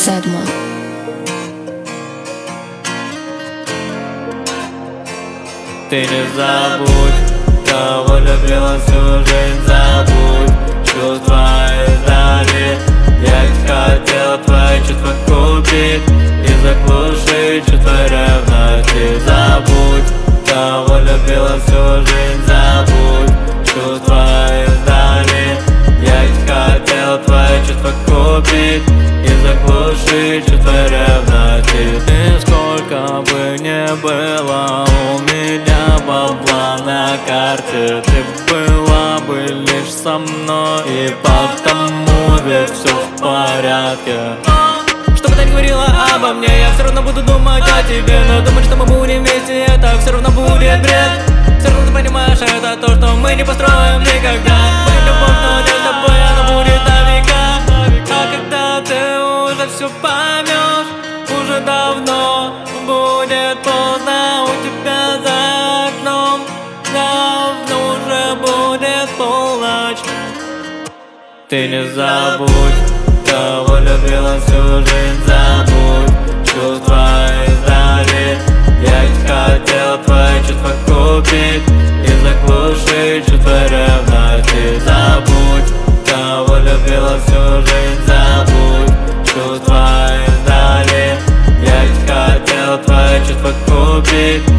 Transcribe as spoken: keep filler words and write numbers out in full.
Седма. Ты не забудь, кого любила всю жизнь, забудь чувства издали. Я ведь хотел твои чувства купить и заглушить чувства ревности. Забудь, кого любила всю жизнь, забудь чувства издали. Я ведь хотел твои чувства купить и заглушить чувства ревности. И сколько бы не было у меня бабла на карте, ты была бы лишь со мной, и потому ведь все в порядке. Что бы ты ни говорила обо мне, я все равно буду думать о тебе. Но думать, что мы будем вместе, это все равно будет бред. Все равно ты понимаешь, это то, что мы не построим никогда. Будет любовь, но не с тобой, она будет на века. А когда ты уже все поймешь, уже давно будет поздно. У тебя за окном давно уже будет полночь. Ты не забудь, кого любила всю жизнь, забудь чувства издали. Я ведь хотел твои чувства купить и заглушить чувства ревности. Забудь, кого любила всю жизнь, забудь чувства издали. Я ведь хотел твои чувства купить